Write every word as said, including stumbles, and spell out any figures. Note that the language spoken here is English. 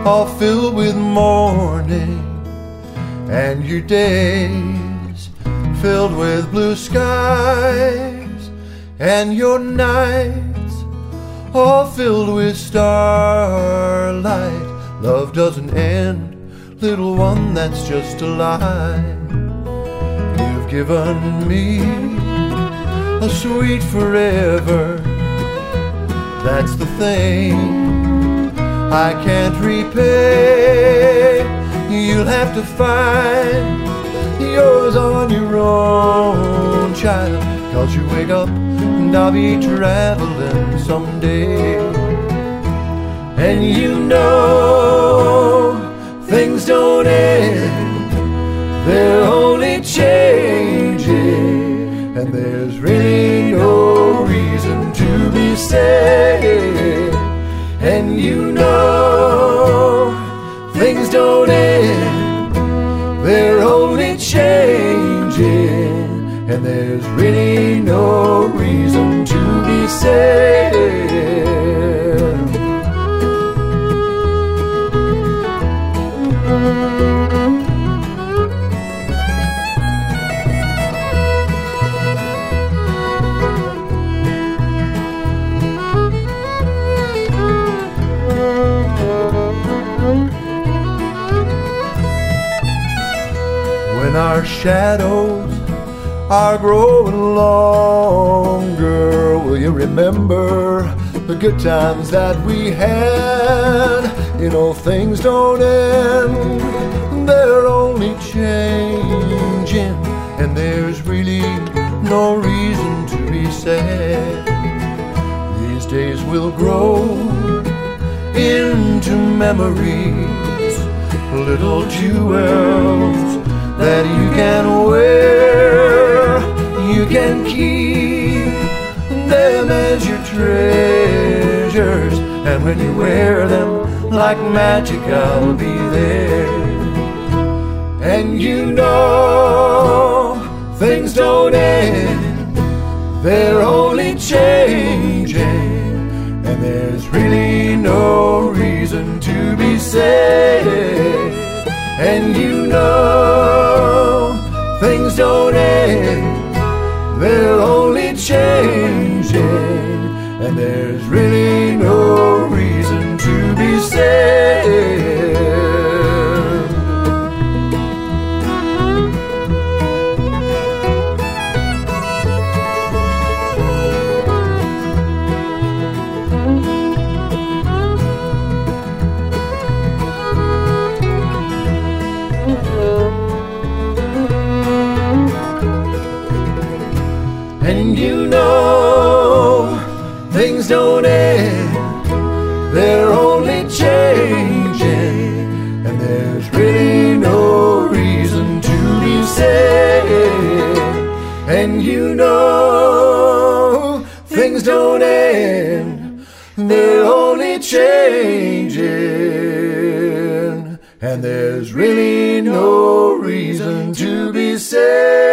all filled with morning, and your days filled with blue skies, and your nights all filled with starlight. Love doesn't end, little one, that's just a lie. You've given me a sweet forever, that's the thing I can't repay. You'll have to find yours on your own, child, 'cause you wake up and I'll be traveling someday. And you know things don't end, they're only changing, and there's really no reason to be sad. And you know things don't end, they're only changing, and there's really no reason to be sad. When our shadows are growing longer, will you remember the good times that we had? You know things don't end, they're only changing, and there's really no reason to be sad. These days will grow into memories, little jewels that you can wear. You can keep them as your treasures, and when you wear them like magic, I'll be there. And you know things don't end, they're only changing, and there's really no reason to be sad. And you know things don't end, they're only changing, and there's really no reason to be sad. And you know things don't end, they're only changing, and there's really no reason to be sad. And you know things don't end, they're only changing, and there's really no reason to be sad.